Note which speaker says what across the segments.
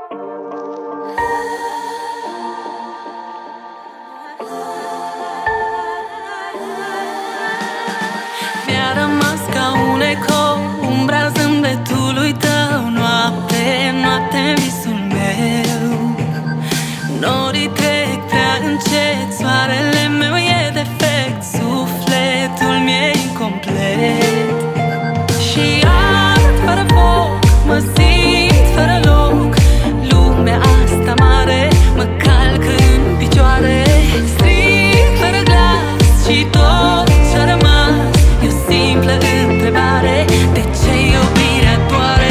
Speaker 1: Mi-a rămas ca un ecou umbra zâmbetului tău. Noapte, noapte în visul meu. Norii trec prea încet, soarele meu e defect, sufletul mi-e incomplet. Și ard fără foc, mă simt fără loc. Lumea asta mare mă calcă în picioare. Strig fără glas și tot ce-a rămas e o simplă întrebare: de ce iubirea doare?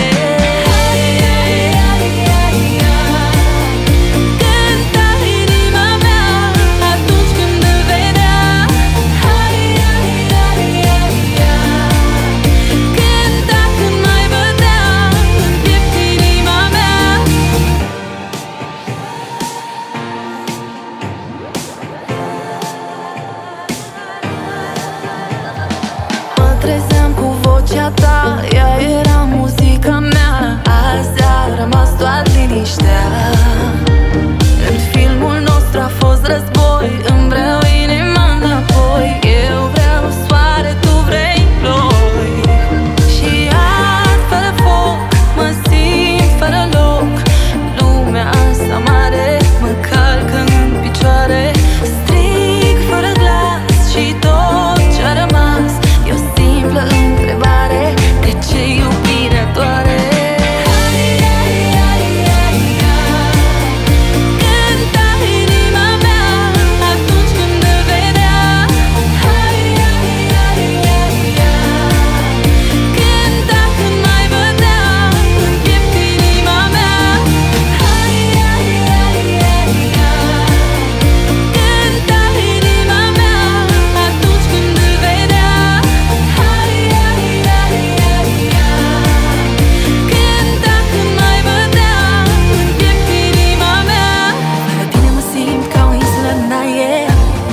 Speaker 1: Cânta inima mea atunci când îl vedea. Cânta când mai bătea în piept inima mea. Mă trezeam cu vocea ta, ea era muzica mea. Azi a rămas doar liniștea. În filmul nostru a fost război, îmi vreau inima înapoi. Eu vreau soare, tu vrei ploi. Și ard fără foc, mă simt fără loc. Lumea asta mare mă calcă în picioare. Strig fără glas și tot ce-a rămas e o simplă întrebare: de ce iubirea doare? Cânta inima mea atunci când îl vedea. Cânta când mai bătea în piept inima mea. Cânta inima mea atunci când îl vedea. Cânta când mai bătea în piept inima mea. Fără tine mă simt ca o insulă în aer.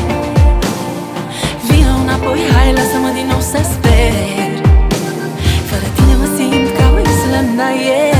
Speaker 1: Vino înapoi, hai, lasă-mă din nou să sper. Fără tine mă simt ca o insulă în aer.